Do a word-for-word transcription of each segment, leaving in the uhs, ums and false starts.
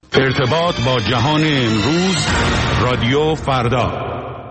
ارتباط با جهان امروز، رادیو فردا.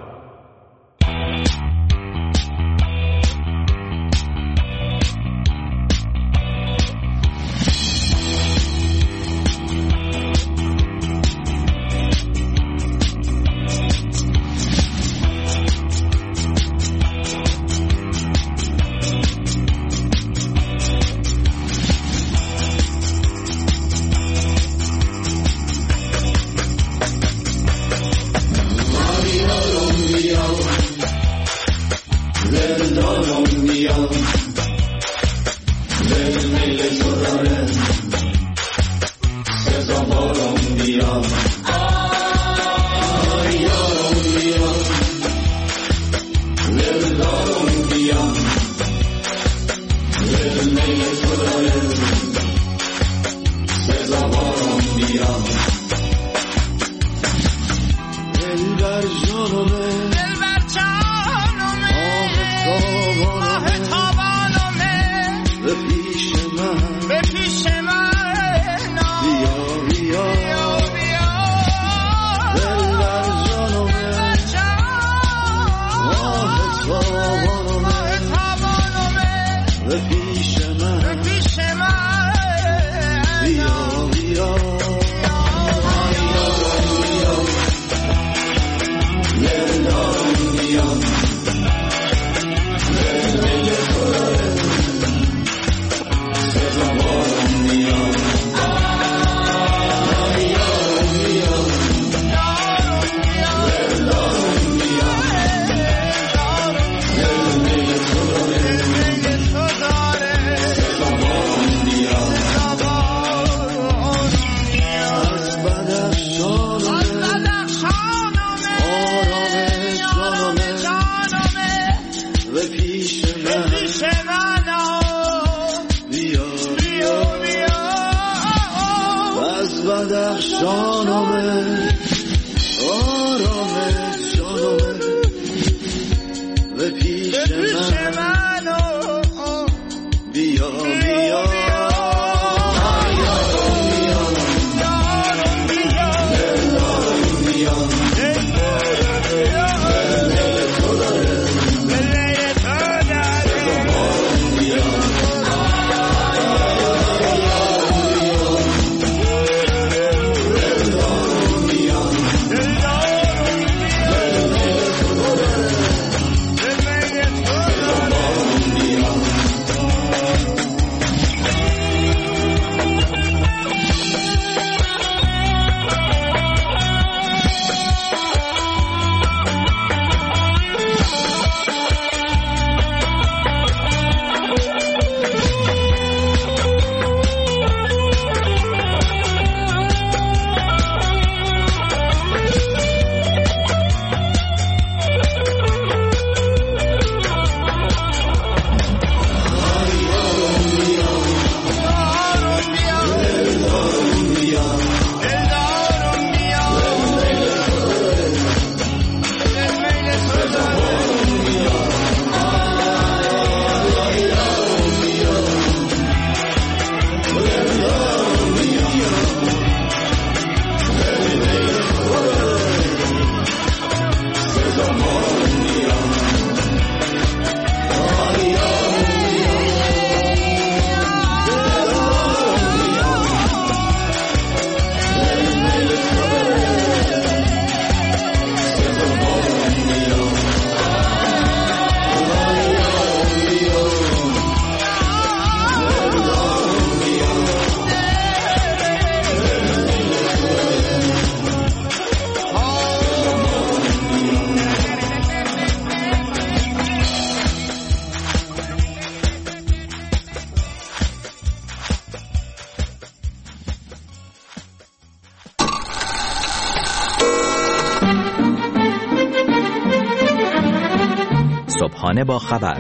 صبحانه با خبر،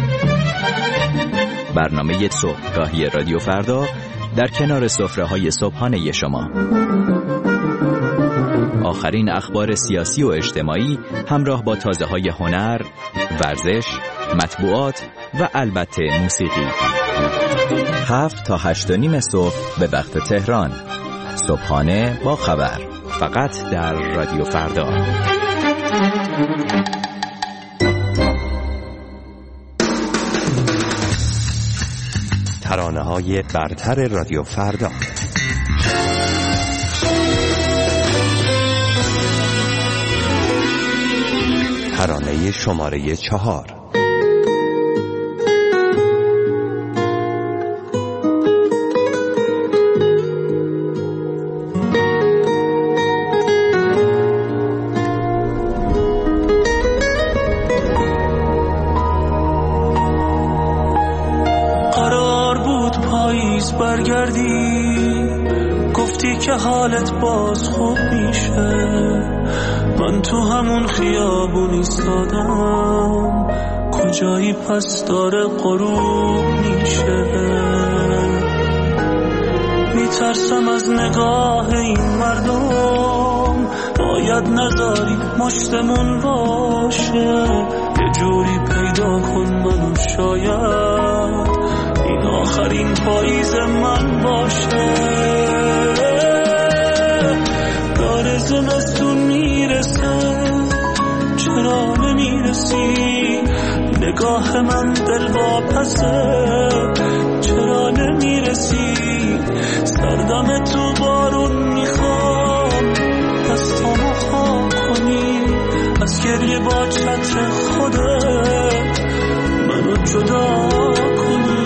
برنامه صبحگاهی رادیو فردا در کنار سفره‌های صبحانه شما. آخرین اخبار سیاسی و اجتماعی همراه با تازه‌های هنر، ورزش، مطبوعات و البته موسیقی. هفت تا هشت و نیم صبح به وقت تهران. صبحانه با خبر، فقط در رادیو فردا. ترانه‌های برتر رادیو فردا. ترانه شماره چهار. قرار بود پاییز برگردی، گفتی که حالت باز خوب میشه. من تو همون خیابون ایستادم، کجایی پس داره غروب میشه. میترسم از نگاه این مردم، باید نذاری مشتمون باشه. یه جوری پیدا کن منو، شاید این آخرین پاییز من باشه. داره زمستون میرسه، چرا نمیرسی؟ نگاه من دل واپسه، چرا نمیرسی؟ سردم تو بارون میخوام، دستامو خاک کنی، از گریه با چتر خودت منو جدا کنی.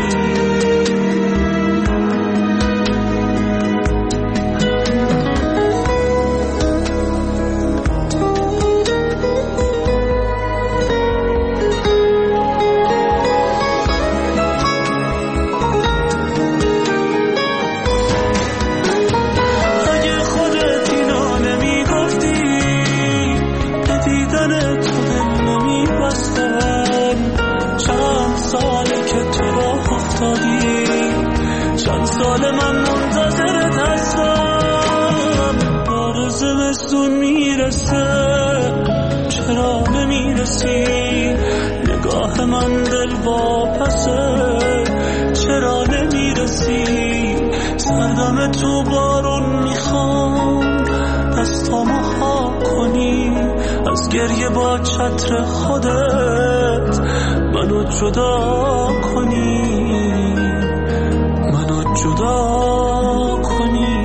چند سال من منتظرت هستم، داره زمستون میرسه، چرا نمیرسی؟ نگاه من دل واپسه، چرا نمیرسی؟ سردم تو بارون میخوام، دستامو خاک کنی، از گریه با چتر خودت منو جدا کنی، منو جدا کنی.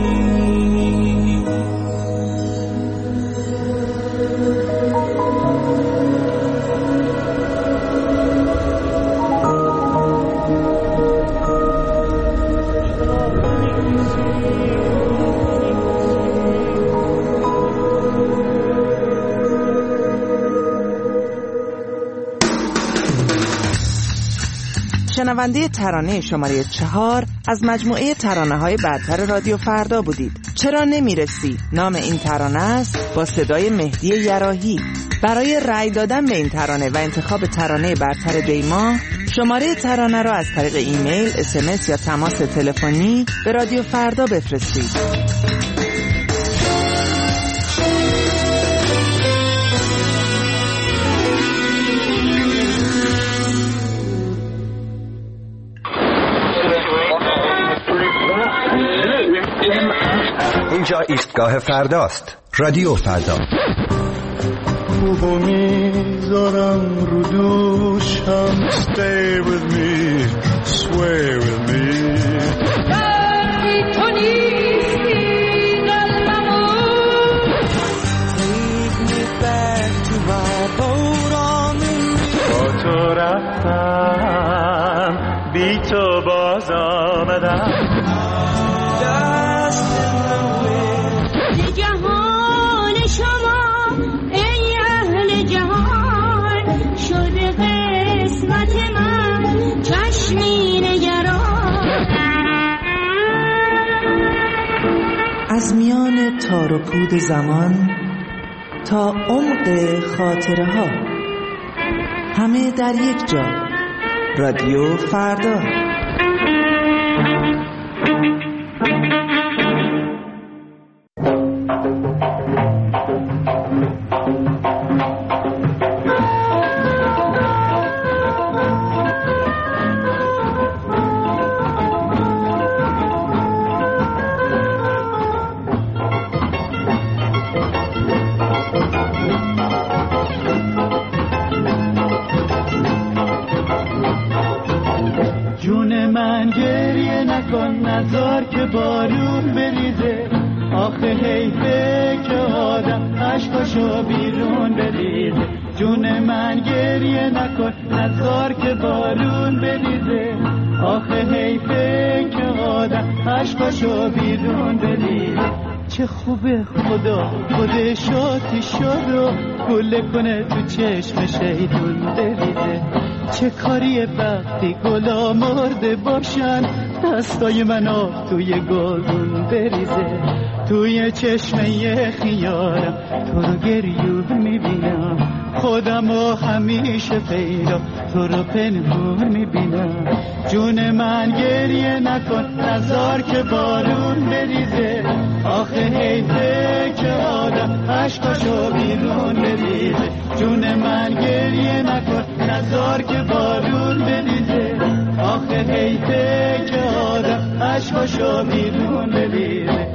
شنونده ترانه شماره چهار از مجموعه ترانه‌های برتر رادیو فردا بودید. چرا نمیرسی؟ نام این ترانه است، با صدای مهدی یراحی. برای رأی دادن به این ترانه و انتخاب ترانه برتر دیما، شماره ترانه را از طریق ایمیل، اس ام اس یا تماس تلفنی به رادیو فردا بفرستید. اینجا ایستگاه فرداست. رادیو فردا. بوبو میذارم رو دوشم. Stay with me, sway with me. تو نیستی قلبمو. Take me back to my boat on the با تو رفتم، بی تو باز آمدم. از میان تار و پود زمان تا عمق خاطره ها، همه در یک جا. رادیو فردا. که بارون بریزه. آخه حیفه که آدم عشقاشو بیرون بریزه. جون من گریه نکن نذار که بارون بریزه. آخه حیفه که آدم عشقاشو بیرون بریزه. چه خوبه خدا خودش آتیش شد و گله کنه تو چشم شیطون بریزه. چه کاریه وقتی گلا مرده باشن دستای من آب توی گلدون بریزه. توی چشمه خیارم تو رو گریون میبینم. خودم رو همیشه پیدا تو رو پنهون میبینم. جون من گریه نکن نذار که بارون بریزه. آخه حیفه که آدم عشقاشو بیرون بریزه. جون من گریه نکن نذار که بارون بریزه. آخه حیفه که آدم عشقاشو بیرون بریزه.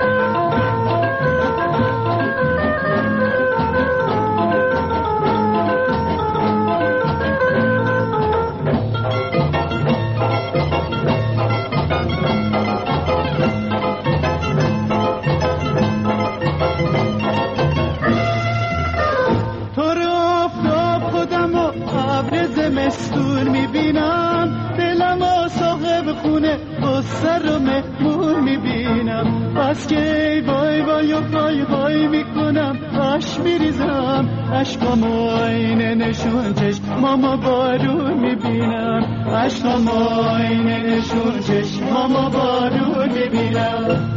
مستون میبینم دلم و صاحب خونه بسر رو مهمون میبینم. بس که ای وای وای و وای وای میکنم آش میریزم. عشقام و آینه نشون چشمام بارون میبینم. عشقام و آینه نشون چشمام بارون میبینم.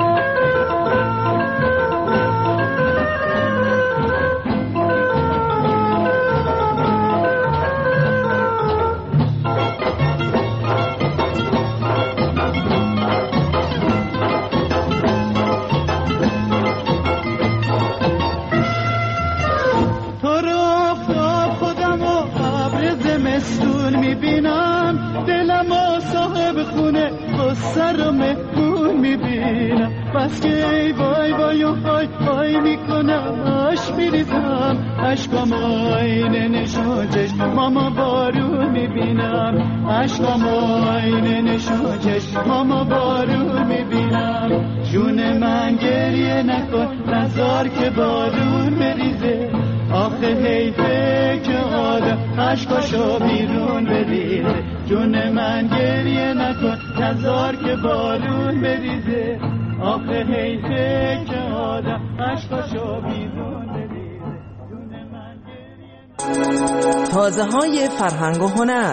سر مهمون میبینم. بس که ای وای وای و وای وای میکنم آش میریزم. عشقام آینه نشون چشمام بارون میبینم. عشقام آینه نشون چشمام بارون میبینم. جون من گریه نکن نذار که بارون بریزه. آخه حیفه که آدم عشقاشو بیرون بریزه. جون من گریه نکن نذار که بارون بریزه. آخه حیفه که آدم عشقاشو بیرون بریزه. جون من گریه نکن. تازه های فرهنگ و هنر.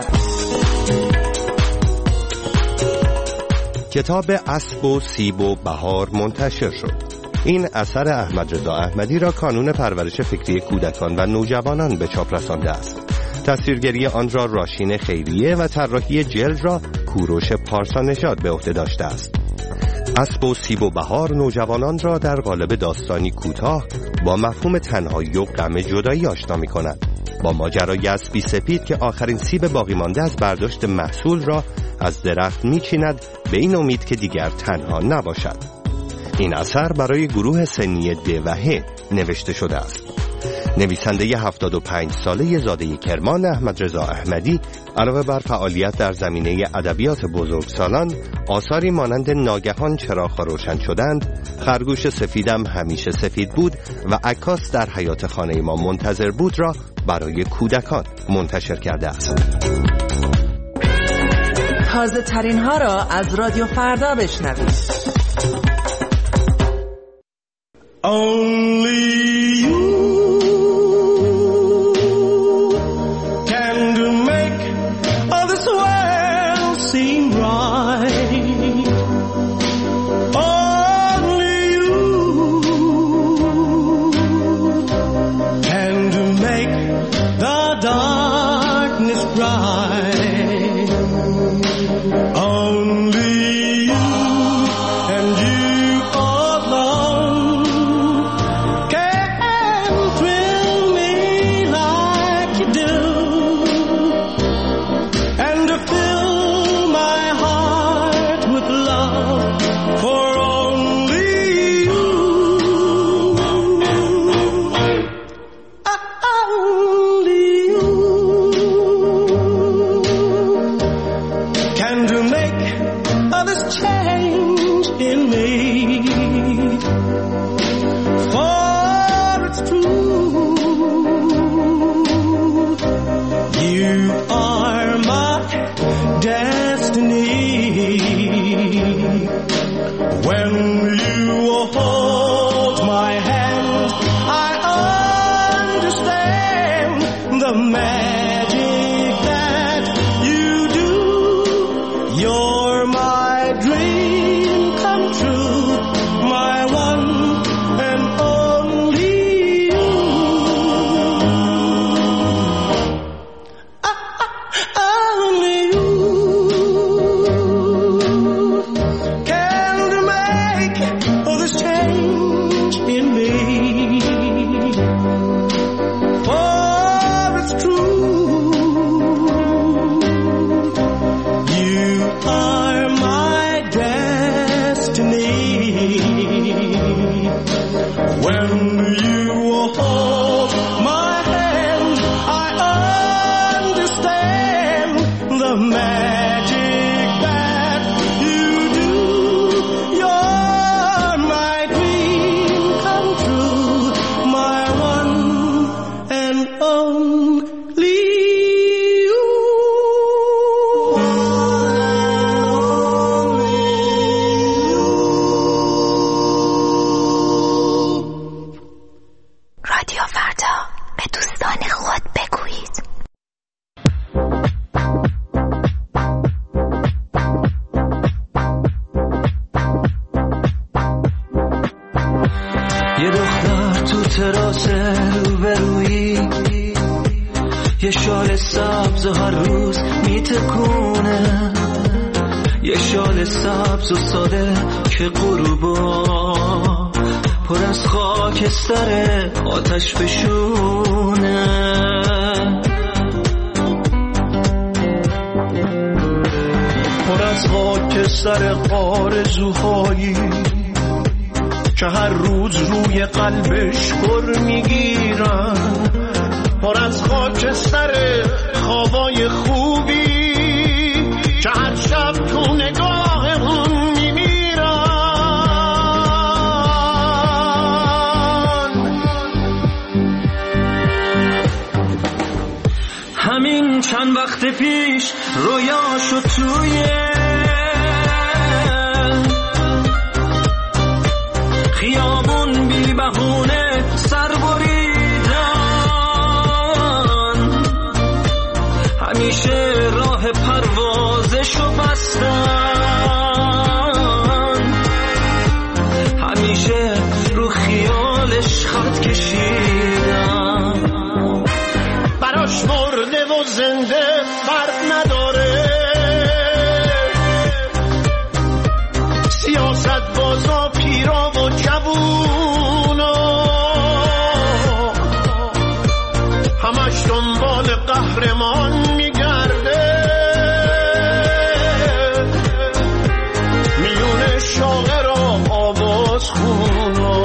کتاب اسب و سیب و بهار منتشر شد. این اثر احمد رضا احمدی را کانون پرورش فکری کودکان و نوجوانان به چاپ رسانده است. تصویرگری آن را راشین خیریه و طراحی جلد را کوروش پارسانژاد به عهده داشته است. اسب و سیب و بهار نوجوانان را در قالب داستانی کوتاه با مفهوم تنهایی و غم جدایی آشنا می‌کند. با ماجرای اسبی سپید که آخرین سیب باقی مانده از برداشت محصول را از درخت می‌چیند به این امید که دیگر تنها نباشد. این اثر برای گروه سنی د و ه نوشته شده است. نویسنده هفتاد و پنج ساله زاده کرمان احمد رضا احمدی علاوه بر فعالیت در زمینه ادبیات بزرگسالان، آثاری مانند ناگهان چراغ‌ها روشن شدند، خرگوش سفیدم همیشه سفید بود و عکاس در حیات خانه ما منتظر بود را برای کودکان منتشر کرده است. تازه ترین ها را از رادیو فردا بشنوید. Only you can do make all this world seem right. Only you can do make the darkness bright. Only you and you alone in me. For it's true, you are my destiny. When you hold my hand, I understand the magic that you do. You're my dream come true, my one and only you. Ah, ah, only you can make all this change in me. For it's true, you are my destiny. When you hold my hand, I understand the magic that you do. You're my dream come true, my one and only you. رادیو فردا، به دوستان خود بگویید. یه دختر تو تراس روبرویی، یه شال سبز و هر روز میتکونه، یه شال سبز و ساده که غروبا پر از خاکستر آتش بشونه. پر از خاکستر آرزوهایی که هر روز روی قلبش پر میگیرن. پر از خاکستر خوابای خوبی که هر شب تو نگاه اون میمیرن. همین چند وقت پیش رویاشو توی خیابون بی بهونه سر بریدن. همیشه راه پروازشو بستن، همیشه رو خیالش خط کشیدن. براش مرده و زنده فرق نداره، سیاست بازا پیرا و جوونا همش دنبال قهرمان میگرده. میونه شاعر و آواز خونا.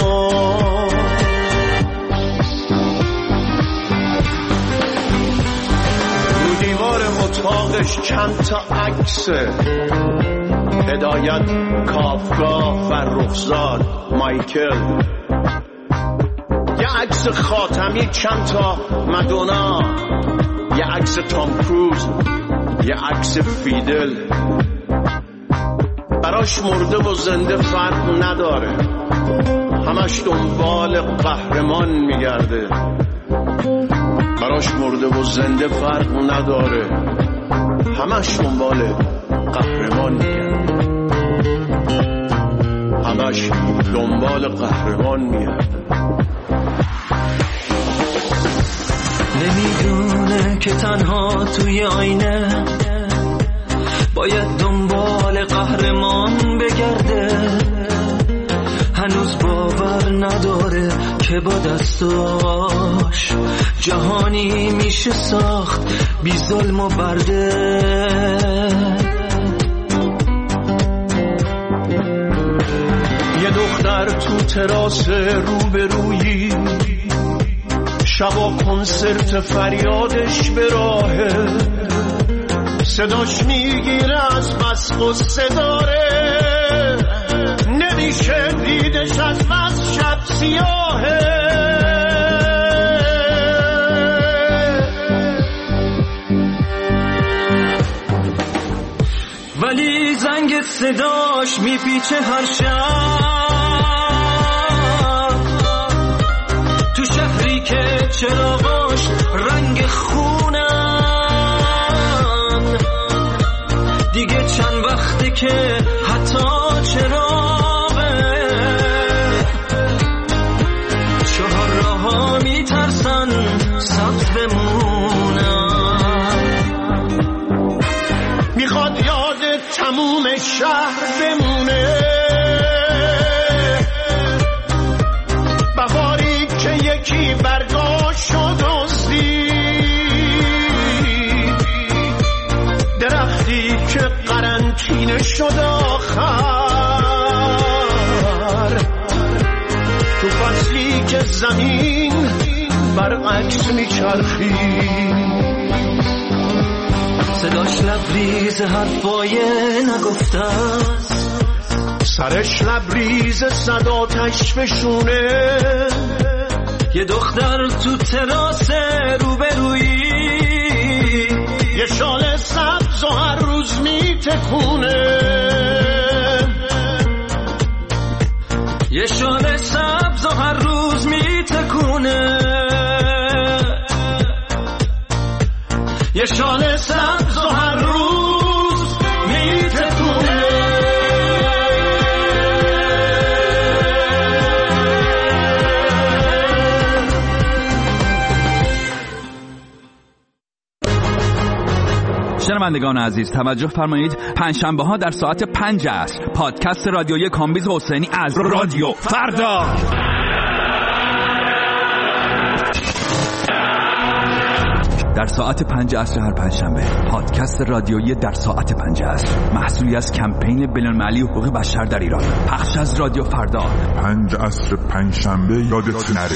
رو دیوار اتاقش چند تا عکسه، هدایت، کافکا، فرخزاد، مایکل. یه عکس خاتمی، چند تا مدونا، یه عکس تام کروز، یه عکس فیدل. براش مرده و زنده فرق نداره، همش دنبال قهرمان میگرده. براش مرده و زنده فرق نداره، همش دنبال قهرمان میگرده. همش دنبال قهرمان میگرده. نمیدونه که تنها توی آینه باید دنبال قهرمان بگرده. هنوز باور نداره که با دستاش جهانی میشه ساخت بی ظلم و برده. یه دختر تو تراس روبرویی، شبا کنسرت فریادش به راهه، صداش میگیره از بس قصه داره. دلش از بس شب سیاهه، ولی زنگ صداش میپیچه هر شب تو شهری که چراغاش رنگ خونن. دیگه چند وقته که حتی چراغه چهار راه‌ها میترسن سبز بمونن. میخواد یاد تموم شهر بمونه، بهاری که یکی برگاشت و دزدید، درختی که قرنطینه شد آخر، تو فصلی که زمین برعکس میچرخید. صداش لبریز حرفای نگفته است، سرش لبریز صد آتش فشونه. یه دختر تو تراس روبرویی یه شال سبز و هر روز میتکونه، یه شال سبز و هر روز میتکونه، یه شال سبز و هر روز میتکونه. شنوندگان عزیز توجه فرمایید، پنجشنبه ها در ساعت پنج عصر پادکست رادیویی کامبیز حسینی از رادیو فردا. در ساعت پنج عصر هر پنجشنبه پادکست رادیویی در ساعت پنج عصر، محصولی از کمپین بین‌المللی حقوق بشر در ایران، پخش از رادیو فردا. پنج عصر پنجشنبه یادت نره.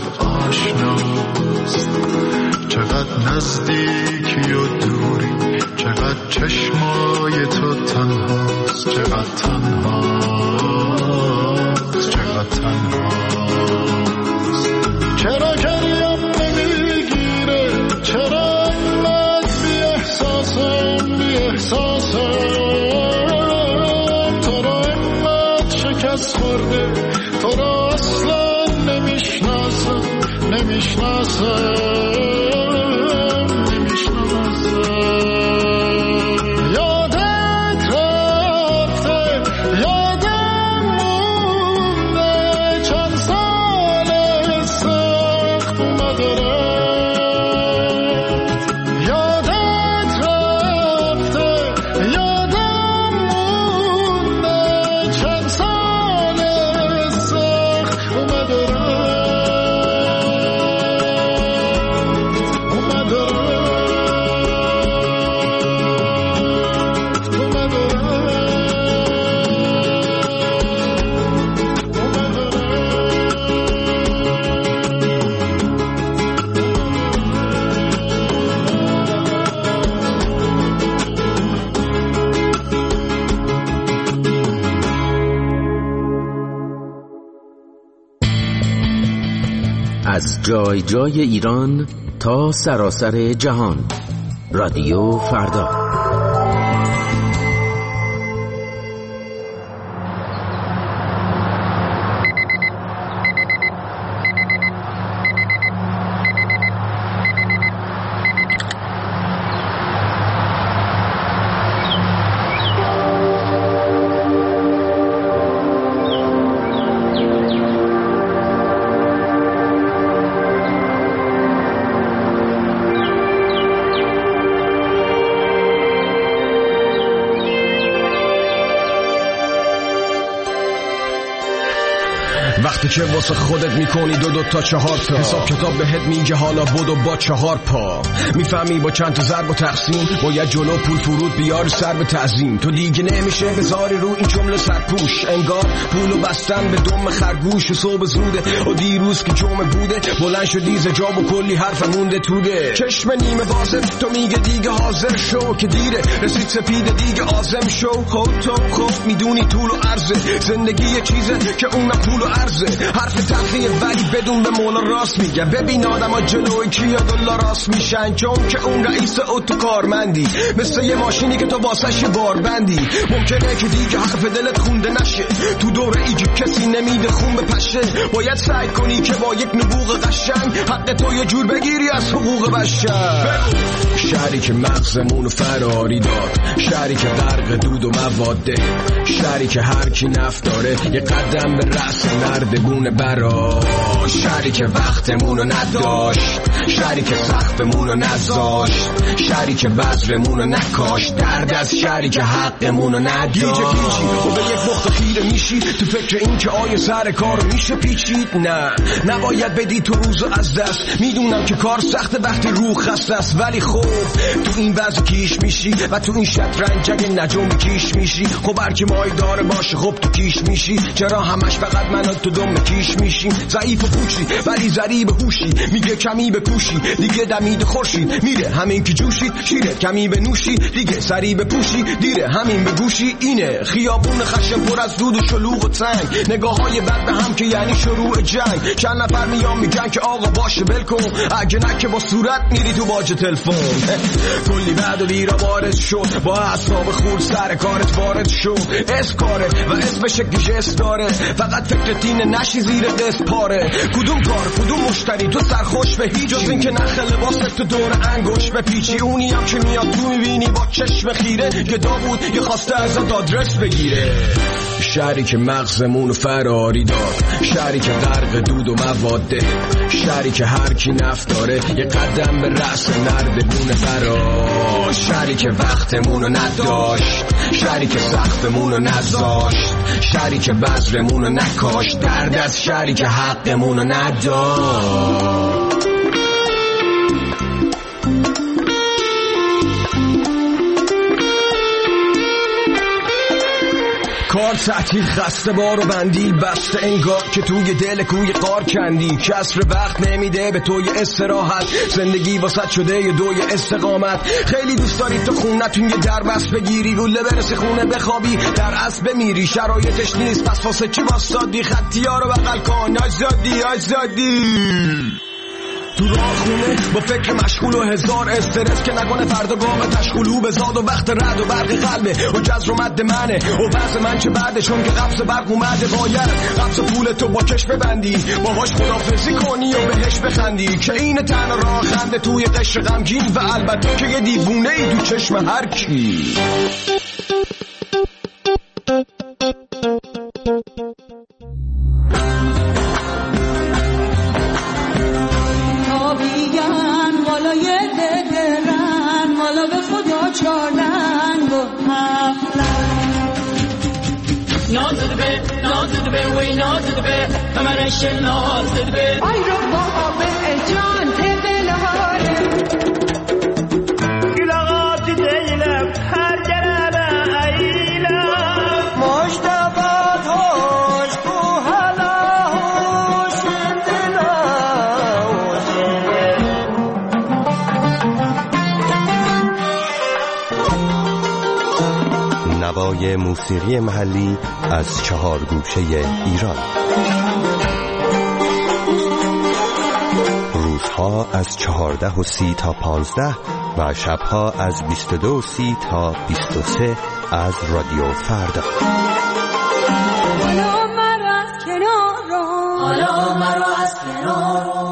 چقدر آشناست، چقدر نزدیکی و دوری، چقدر چشمای تو تنهاست، چقدر تنهاست، چقدر تنهاست. چرا گریم نمیگیره، چرا اینقدر بی احساسم، بی احساسم، تو را اینقدر شکست خورده، تو را اصلا نمیشناسم، نمیشناسم، از جای جای ایران تا سراسر جهان، رادیو فردا. وقتی که واسه خودت میکنی دو دو تا چهار تا حساب کتاب بهت میگه حالا بدو با چهار پا، میفهمی با چند تا ضرب و تقسیم باید جلو پول فرود بیار سر به تعظیم. تو دیگه نمیشه بذاری رو این جمله سرپوش، انگار پولو بستن به دم خرگوش. و صبح زوده و دیروز که جمعه بوده بلند شدی ز جا و کلی حرف مونده توده. چشم نیمه بازه تو میگه دیگه حاضر شو که دیره، رسید سپیده دیگه آزم شو. خود تو خوب میدونی طول و عرضه، زندگی یه چیزه که اونم پول و عرضه. حرف تلخیه ولی بدون به مولا راست میگه. ببین آدم ها جلوی کیا دلا راست میشن، چون که اون رئیس اتو کارمندی، مثل یه ماشینی که تو واسش بار بندی. ممکنه که دیگه حرف دلت خونده نشه، تو دوره ایجی کسی نمیده خون بپشه. باید سعی کنی که با یک نبوغ قشنگ حق تو یه جور بگیری از حقوق بشر. شهری که مغزمون فراری داد، شهری که غرق دود و مواده، شهری که هر کی نفت داره یه قدم به رأس نردبونه برا، شهری که وقتمونو نداشت، شهری که سقفمونو نذاشت، شهری که بذرمونو نکاشت، درد از شهری که حقمونو نداشت. گیجه گیجی و به یک نقطه خیره میشی تو فکر این که آیا سر کار میشه پیچید. نه نباید بدی تو روزو از دست، میدونم که کار سخته وقتی روح خسته است، ولی خب تو این وضع کیش میشی و تو این شطرنج اگه نجوم کیش میشی. خب هرکی مای داره باشه خب تو کیش میشی، چرا همش فقط من و تو دم کیش میشیم. ضعیف و پوچی ولی ضریب هوشی، میگه کمی بکوشی دیگه دمید خورشید میره، همین که جوشی شیره کمی به نوشی دیگه سری بپوشی دیره، همین به گوشی اینه. خیابون خشم پر از دود و شلوغ و تنگ، نگاه های بد به هم که یعنی شروع جنگ. چند نفر میان میگن که آقا باشه بل کن، اگه نه که با صورت میری تو باج تلفن. کلی بعد و بیرا وارد شد، با اصحاب خور سر کارت وارد شد. اس کاره و اسم شکل جست داره، فقط فکر تینه نشی زیر دست پاره. کدوم کار کدوم مشتری تو سرخوش به هیچ، جز این که نخ لباست تو دور انگوش به پیچی. اونی هم که میاد تو میبینی با چشم خیره که داوود یه خواسته ازت آدرس بگیره. شهری که مغزمونو فراری داد، شهری که غرق دود و مواده، شهری که هر کی نفت داره یه قدم به رأس نردبونه برا، شهری که وقتمونو نداشت، شهری که سقفمونو نذاشت، شهری که بذرمونو نکاشت، درد از شهری که حقمونو نداشت. کار کار تعطیل، خسته بار و بندیل بسته، انگار که توی دل کوی قار کندی. کسر وقت نمیده به توی استراحت، زندگی واسط شده یه دوی استقامت. خیلی دوست داری تو خونتون یه در بس بگیری، گله برسی خونه بخوابی در اسب بمیری. شرایطش نیست پس واسه چی واسادی، خطی ها رو بغل کن آزادی آزادی. تو راه خونه با فکر مشغول و هزار استرس، که نکنه فردا گام تشغولو بزاد و وقت رد و برق قلبه و جزر و مد منه و وضع من چه بعده، چون که قبض برق اومده. باید قبض پول تو با کش ببندی، باهاش خدافزی کنی و بهش بخندی، که این تنها راه خنده توی قشر غمگین. و البته که یه دیوونه ای تو چشم هر کی. نازد به نازد به وی نازد به همرش نازد به آی رو با به جان دل هاره گلغات دیلم هر جرابه ایلم مشتبات هوش کو هلا هوش دلا نوای موسیقی محلی از چهار گوشه ایران. روزها از چهارده و سی تا پانزده و شبها از بیست و دو و سی تا بیست و سه از رادیو فردا. حالا مرا از کنار رو، حالا مرا از کنار رو.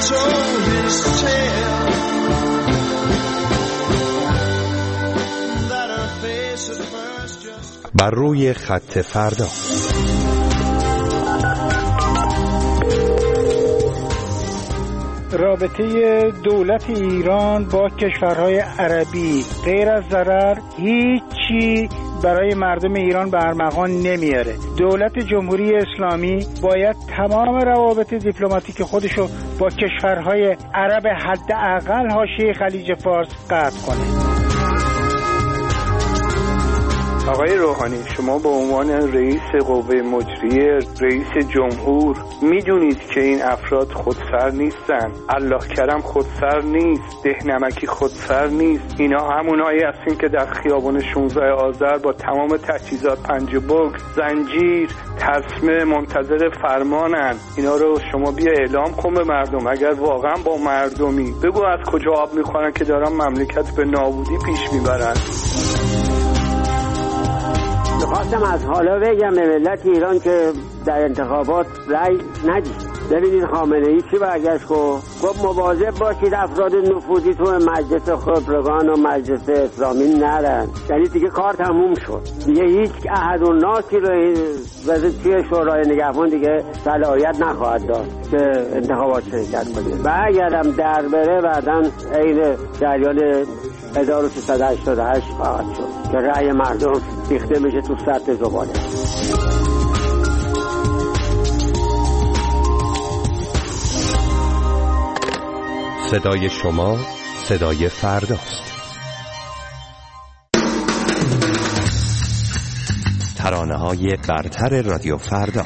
told his tale. That her face at first just بر روی خط فردا. رابطه دولت ایران با کشورهای عربی غیر از ضرر هیچی برای مردم ایران به ارمغان نمیاره. دولت جمهوری اسلامی باید تمام روابط دیپلماتیک خودشو با کشورهای عرب حداقل حاشیه خلیج فارس قطع کنه. آقای روحانی، شما به عنوان رئیس قوه مجریه، رئیس جمهور، میدونید که این افراد خودسر نیستن. الله کرم خودسر نیست، دهنمکی خودسر نیست. اینا همونایی هستین که در خیابان شانزده آذر با تمام تجهیزات پنج بوک، زنجیر، ترسمه منتظر فرمانن. اینا رو شما بیا اعلام کن به مردم. اگر واقعا با مردمی، بگو از کجا آب میخورن که دارن مملکت به نابودی پیش میبرن. خواستم از حالا بگم به ملت ایران که در انتخابات رأی ندید. ببینید خامنه ای چی برگشت گفت گفت مواظب باشید افراد نفوذی تو مجلس خبرگان و مجلس اسلامی نرن. یعنی دیگه کار تموم شد، دیگه هیچ احد و ناسی رو توی شورای نگهبان دیگه صلاحیت نخواهد داشت که انتخابات شرکت کنه. و اگرم در بره بعداً عین جریان هزار و سیصد و هشتاد و هشت خواهد شد که رأی مردم ریخته میشه تو سطح زباله. صدای شما صدای فرداست. ترانه‌های برتر رادیو فردا.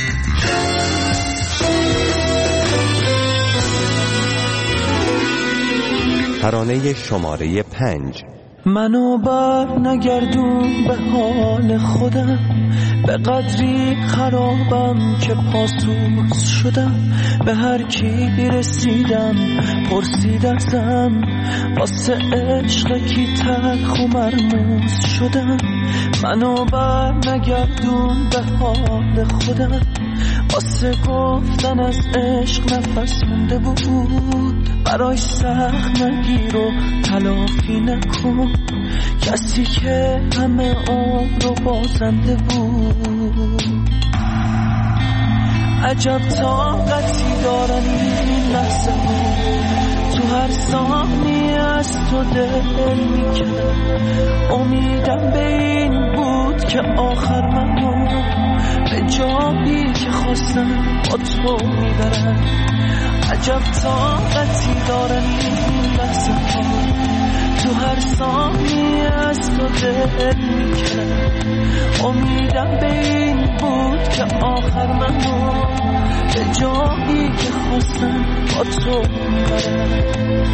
ترانه شماره پنج. منو بر نگردون به حال خودم، به قدری خرابم که پاسوس شدم. به هر کی رسیدم پرسید ازم، واسه عشق کی تلخ و مرموز شدم. منو بر نگردون به حال خودم، واسه گفتن از عشق نفس مونده بود. برای سخت نگیر و تلافی نکن، کسی که همه عمر رو بازنده بود. عجب طاقتی دارن این لحظه بود، تو هر ثانیه از تو دل میکنم. امیدم به این بود که آخر منو به جایی که خواستم با تو میبرم. عجب طاقتی دارن این لحظه ها، تو هر ثانیه از تو دل میکنم. امیدم به این بود که آخر منو به جایی که خواستم با تو میبرم.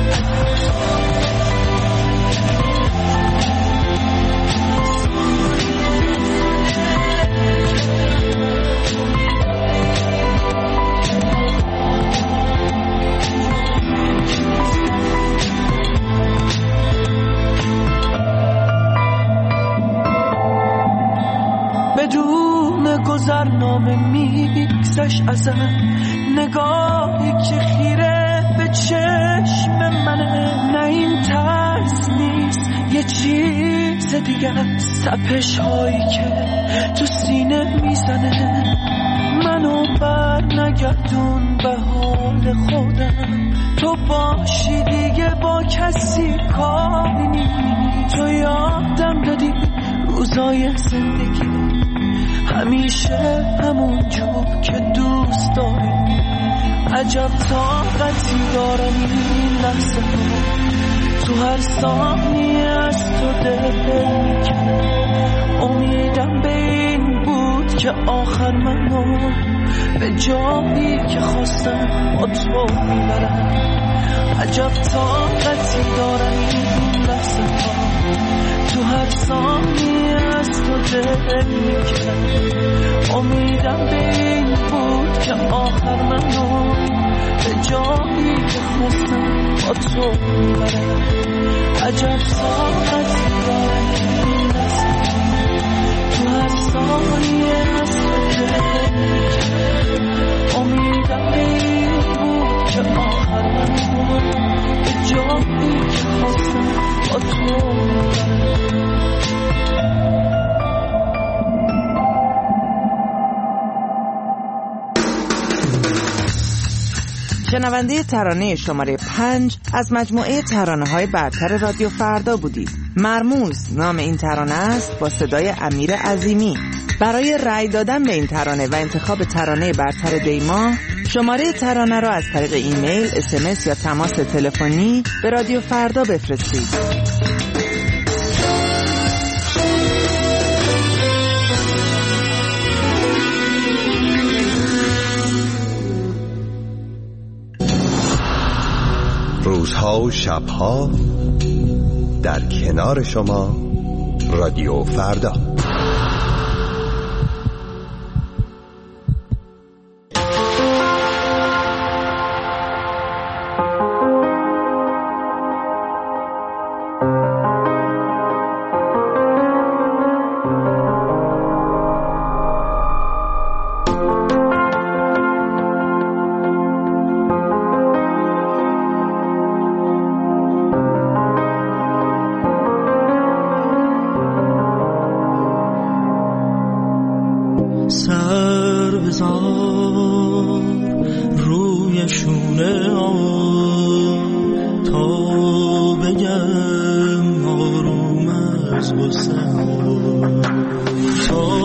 بدون گذرنامه میگذشت ازم، نگاهی که خیره به چشم منه. نه این ترس نیست، یه چیز دیگه است، تپش هایی که تو سینه میزنه. منو بر نگردون به حال خودم، تو باشی دیگه با کسی کاری نیست. تو یادم دادی روزای زندگی همیشه همون جو که دوست داری. عجب طاقتی دارم این لحظه ها، تو هر ثانیه از تو دل میکنم. امیدم به این بود که آخر منو به جایی که خواستم با تو میبرم. عجب طاقتی دارم این لحظه ها، تو هر ثانیه از تو دل میکنم. امیدم به این بود که آخر منو به جایی که خواستم با تو میبرم. عجب طاقتی دارم این لحظه ها، تو هر ثانیه از تو دل میکنم. امیدم به این بود که آخر شنونده ترانه شماره پنج از مجموعه ترانه های برتر رادیو فردا بودید. مرموز نام این ترانه است با صدای امیر عظیمی. برای رأی دادن به این ترانه و انتخاب ترانه برتر دیما شماره ترانه را از طریق ایمیل، اس ام اس یا تماس تلفنی به رادیو فردا بفرستید. روزها و شبها در کنار شما رادیو فردا. سر بزار روی شونه آن تا بگم آروم از غصه تا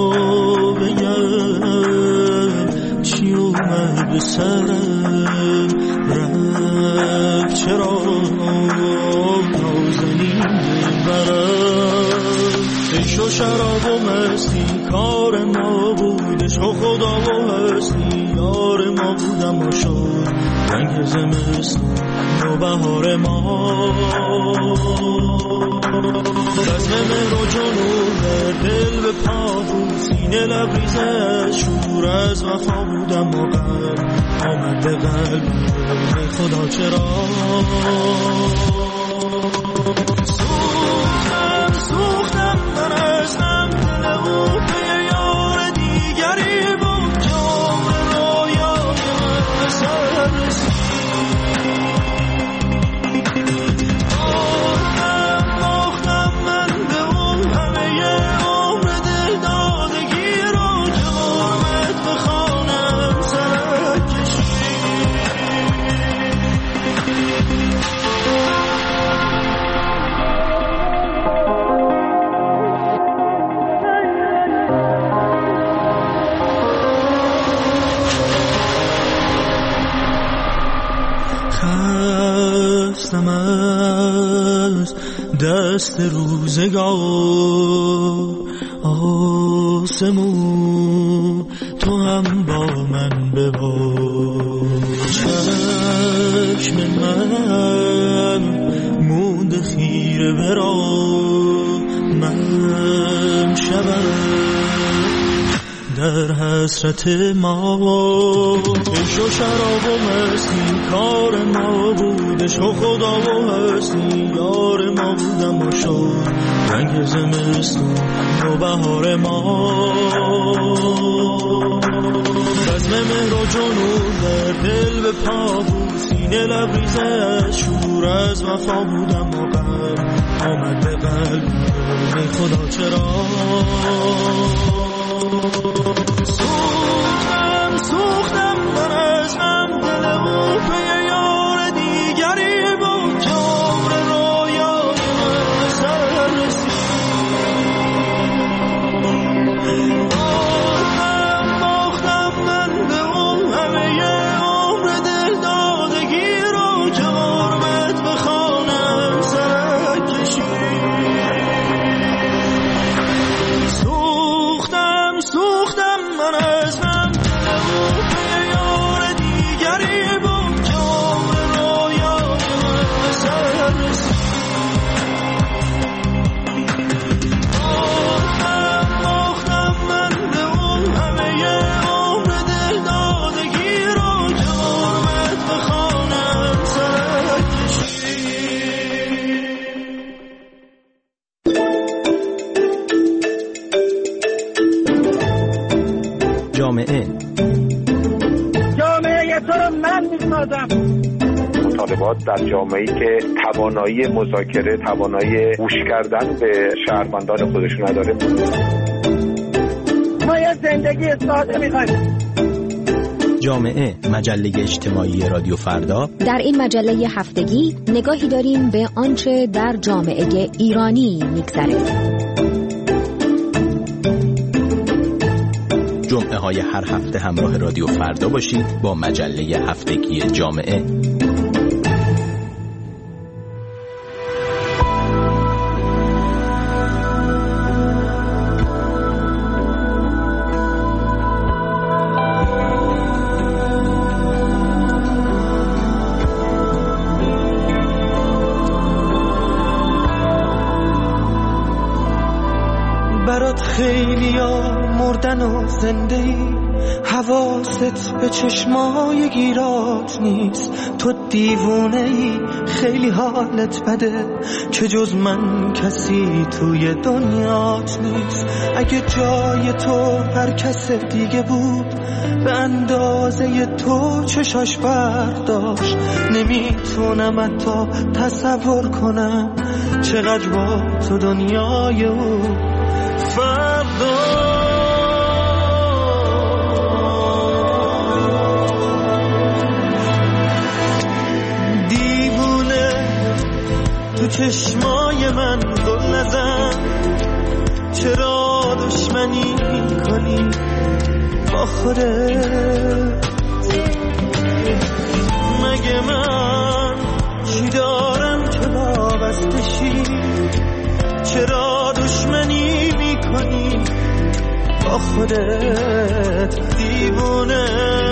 بگم چی اومد به سرم رفت چرا نازنین برم عشق و شراب و مستی کار ما بود، عشق و خدا و هستی یار ما بودم و شد رنگ زمستون و بهار ما. بزم مهر و جنون دل به پا بود، سینه لبریزه شور از وفا بودم و قلب آمد به قلب خدا چرا سوختم سوختم برستم دل او به یار دیگری بود جام رویای من به سر رسید باختم باختم من به اون همه عمر دل دادگی رو که غربت به خانم سرک کشید. خستم از دست روزگار آسمون تو هم با من ببار چشم من موند خیره برا من شبم در حسرت ما عشق و شراب و مستی کار ما بود، عشق و خدا و هستی یار ما بودم و شد رنگ زمستون و بهار ما. بزم مهر و جنون در دل به پا بود، سینه لبریزه شور از وفا بودم و قلب آمد به قلب ای خدا چرا سوختم سوختم برستم دل او به یار دیگری بود جور رویای من به سر رسید باختم باختم من به اون همه عمر دل دادگی رو که غربت به خانم سرک کشید. سوختم سوختم من از من دلمو به یار دیگری بود جام رویای من به سر رسید باختم باختم من به اون همه عمر دل دادگی رو که غربت به خانم سرک کشید. جامعه جامعه تو رو من میسازم. مطالبات در جامعه‌ای که توانایی مذاکره، توانایی گوش کردن به شهروندان خودشون نداره. ما یه زندگی ساده میخوایم، جامعه، مجله اجتماعی رادیو فردا. در این مجله هفتگی نگاهی داریم به آنچه در جامعه ایرانی میگذره. جمعه های هر هفته همراه رادیو فردا باشید با مجله هفتگی جامعه. برات خیلی ها مردن و زنده ای، حواست به چشمای گیرات نیست. تو دیوونه ای، خیلی حالت بده که جز من کسی توی دنیات نیست. اگه جای تو هر کس دیگه بود به اندازه تو چشاش برداشت، نمیتونم حتی تصور کنم چقدر با تو دنیای او فردا. دیوونه تو چشمای من گل نزن، چرا دشمنی کنی با خودت؟ مگه من چی دارم که وابسته شی؟ چرا دشمنی میکنی با خودت دیوونه؟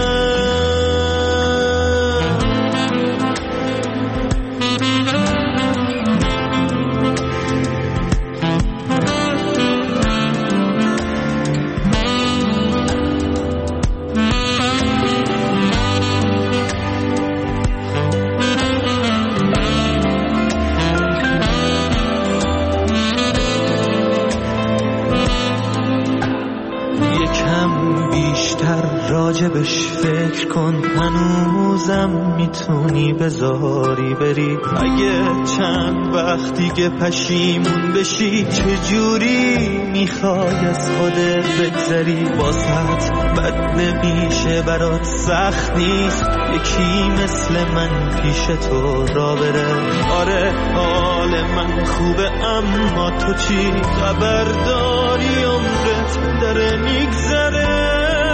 راجبش فکر کن، هنوزم میتونی بذاری بری. اگه چند وقت دیگه پشیمون بشی، چجوری میخوای از خودت بگذری؟ واسط بد نمیشه، برات سخت نیست یکی مثل من پیش تو را بره. آره حال من خوبه، اما تو چی خبر داری؟ عمرت داره میگذره.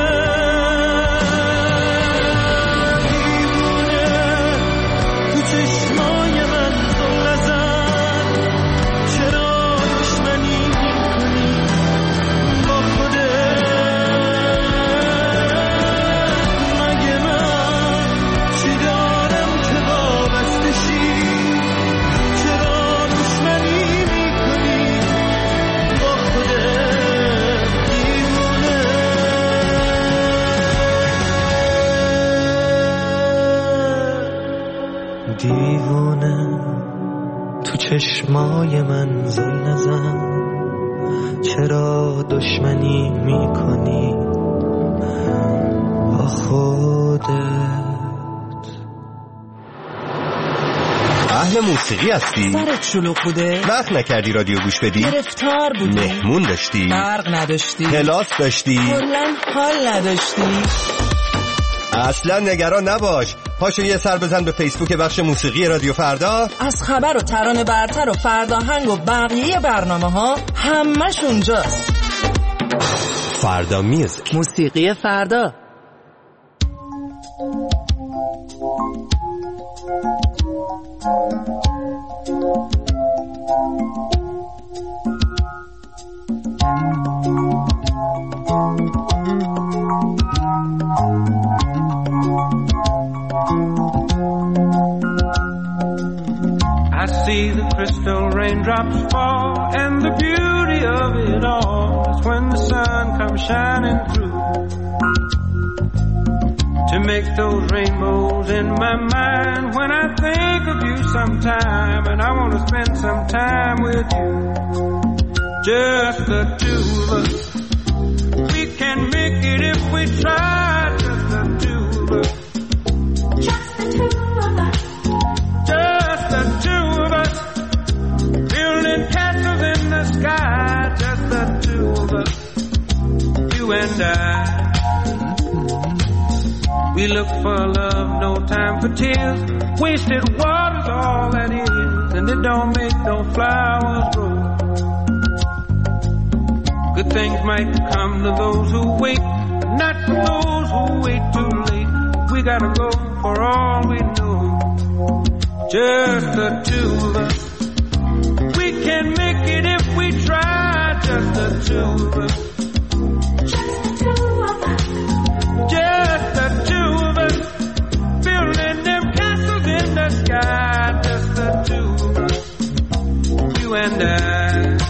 دیوونه تو چشمای من زل نزن، چرا دشمنی میکنی با خودت؟ اهل موسیقی هستی؟ سرت شلوغ بوده؟ وقت نکردی رادیو گوش بدی؟ گرفتار بودی؟ مهمون داشتی؟ برق نداشتی؟ کلاس داشتی؟ کلاً حال نداشتی؟ اصلا نگران نباش، پاشو یه سر بزن به فیسبوک بخش موسیقی رادیو فردا. از خبر و ترانه برتر و فرداهنگ و بقیه برنامه ها همش اونجاست. فردا میوزیک، موسیقی فردا. I see the crystal raindrops fall, and the beauty of it all is when the sun comes shining through to make those rainbows in my mind. When I think of you sometime, and I want to spend some time with you, just the two of us. We can make it if we try, just the two of us. Just the two of us. Just the two of us. Building castles in the sky, just the two of us. You and I. look for love, no time for tears. Wasted water's all that is, and it don't make no flowers grow. Good things might come to those who wait, but not for those who wait too late. We gotta go for all we know, just the two of us. We can make it if we try, just the two of us. Just the two of us, building them castles in the sky. Just the two of us, you and I.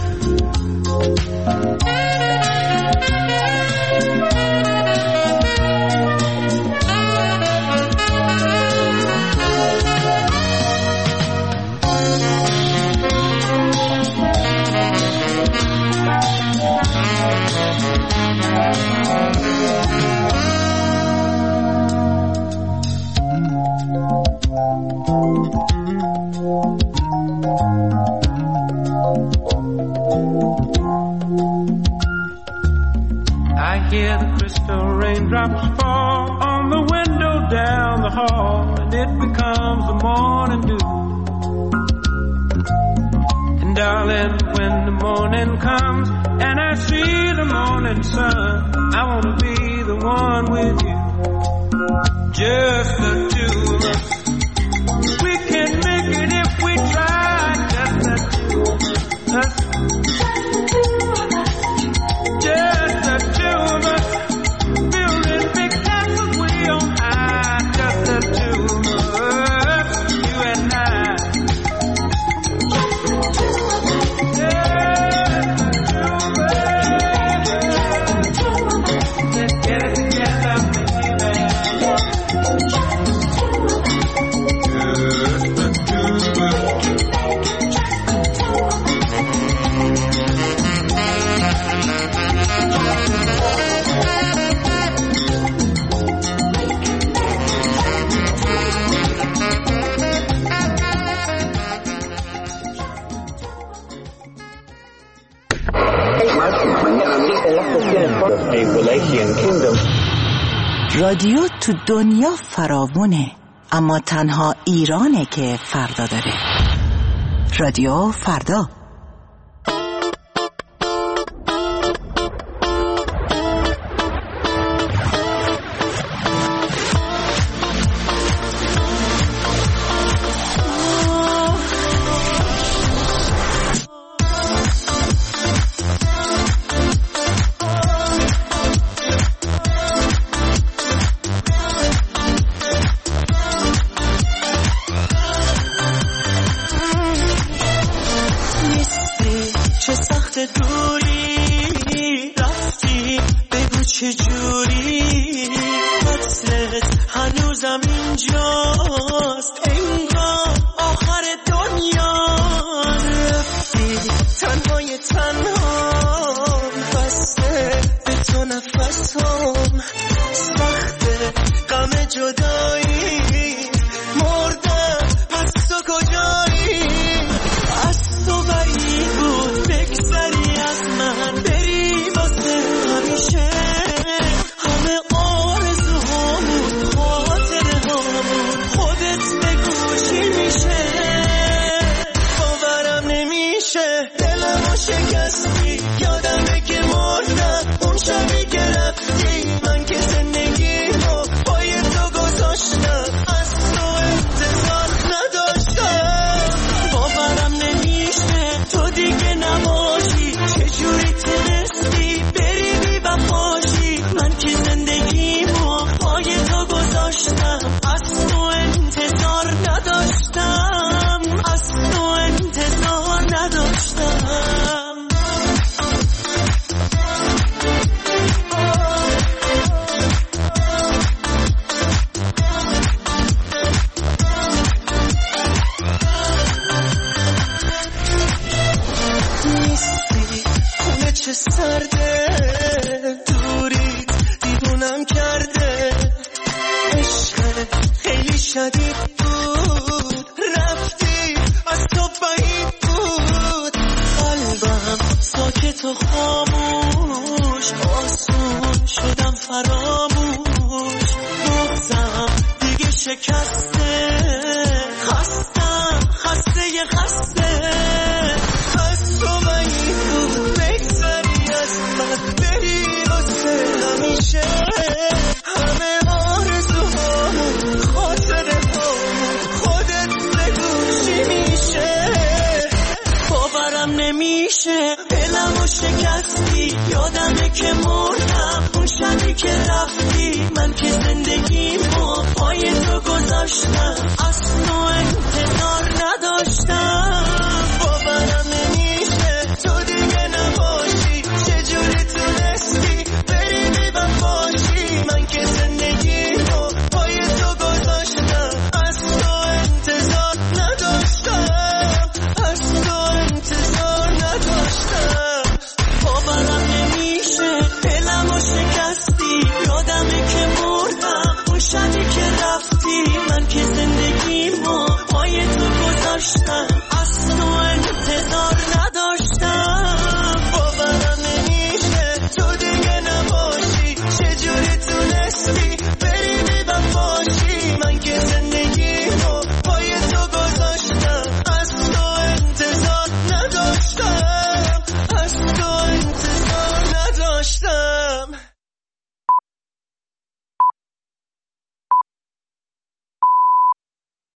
Hear the crystal raindrops fall on the window down the hall, and it becomes the morning dew. And darling, when the morning comes and I see the morning sun, I want to be the one with you, just the two of us. We can make it if we try, just the two of us. Just the two of us, building big castles way on high. Just the two of us, you and I. Just the two of us, yeah, the two of us. Let's get it together, baby. Just the two of us. رادیو تو دنیا فراوونه، اما تنها ایرانه که فردا داره. رادیو فردا. فراموش خستم دیگه شکسته، خستم خسته خسته. از تو مگی بود بگذری از من بری واسه همیشه، همه آرزوهامون خاطره هامون خودت بگو چی میشه. باورم نمیشه دلمو شکستی، یادمه که مردم اون شبی که رفتی، من که زندگیمو پای تو گذاشتم.